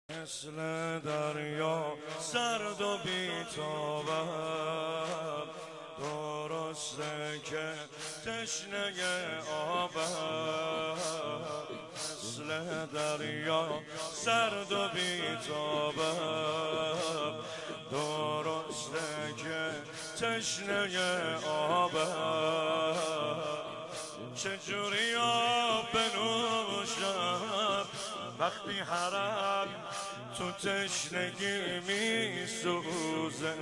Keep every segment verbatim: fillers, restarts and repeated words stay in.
مثل دریا سرد و بی‌تابم، درسته که تشنه آبم. مثل دریا سرد و بی‌تابم، درسته که تشنه آبم. چجوری آب بنوشم وقتی حرم تو تشنگی می سوزه؟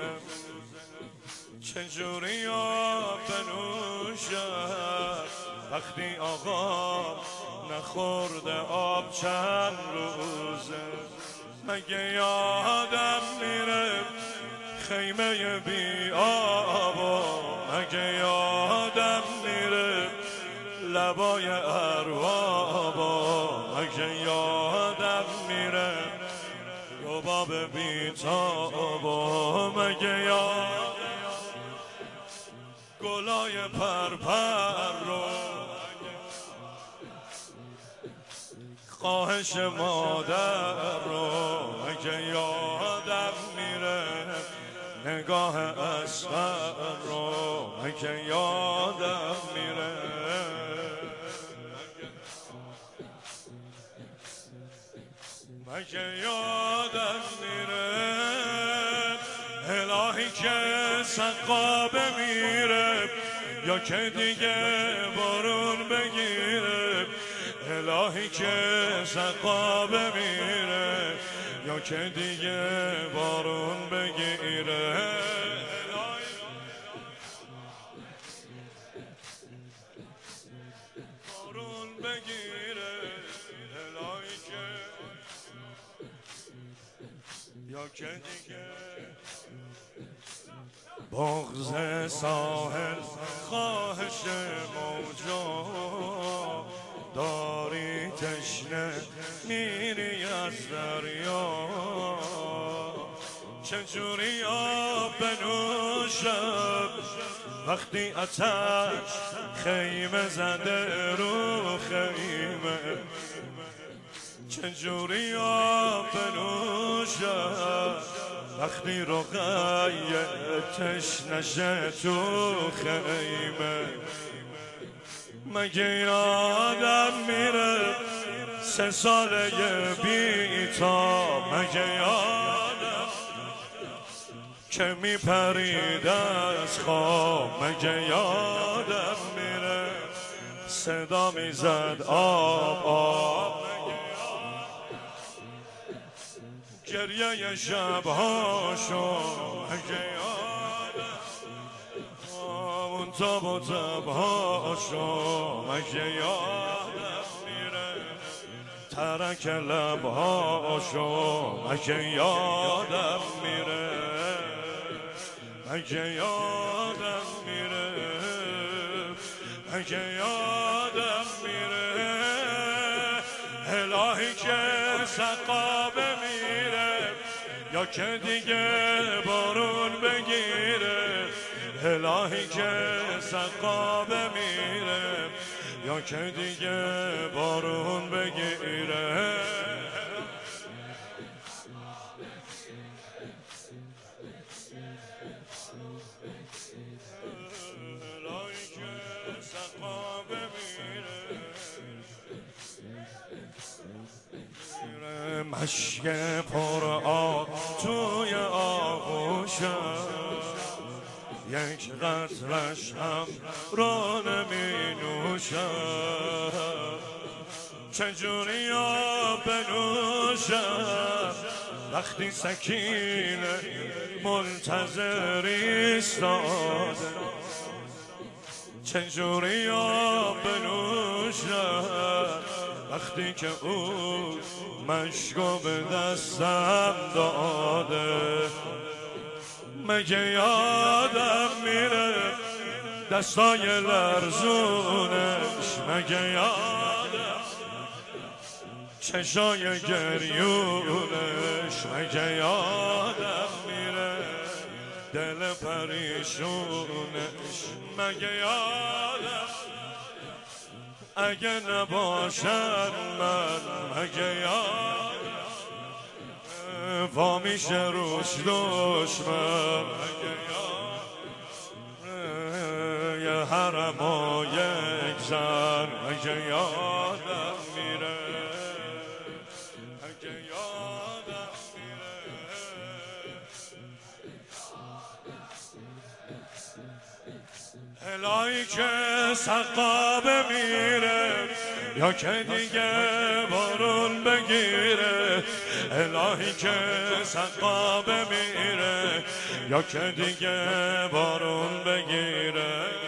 چجوری آب بنوشم وقتی آقا نخورده آب چند روزه؟ مگه یادم میره خیمه بی آبا، مگه یادم میره لبای اربابا، مگه یادم میره رباب بی‌تابا، مگه یادم گلای پرپر رو خواهش مادر رو، مگه یادم میره نگاه اصغر رو، مگه یادم میره مگه یادم میره الهی که سقا بمیره یا که دیگه بارون بگیره؟ الهی که سقا بمیره یا که دیگه بارون بگیره؟ بارون بگیره الهی که یا که دیگه. بغض ساحل خواهش موجا داری تشنه میری از دریا. چجوری آب بنوشم وقتی آتش خیمه زده رو خیمه؟ چجوری آب بنوشم وقتی رقیه تشنشه تو خیمه؟ مگه یادم میره سه ساله بی‌تاب، مگه یادم که میپرید از خواب، مگه یادم میره صدا میزد آب آب، گریه شبهاشو مگه یادم اون تاب و تبهاشو، مگه یادم میره ترک لبهاشو، مگه یادم میره مگه یادم میره مگه یادم میره الهی که سقا بمیره یا که دیگه بارون بگیره؟ الهی که سقا بمیره یا که دیگه بارون بگیره؟ الهی که سقا بمیره مشک پر آب توی آغوشم، یک قطرش هم رو نمی نوشم. چجوری آب بنوشم وقتی سکینه منتظر ایستاده؟ چجوری آب بنوشم وقتی که او مشکو به دستم داده؟ مگه یادم میره دستای لرزونش؟ مگه یادم چشای گریونش؟ مگه یادم میره دل پریشونش؟ مگه یادم اگه نباشد من، مگه یادم وا میشه روش دشمن یه حرم و یک زن اگه یادم میره اگه یادم میره الهی که سقابه میره یا که دیگه بارون بگیره الهی که سقابه میره یا که دیگه بارون بگیره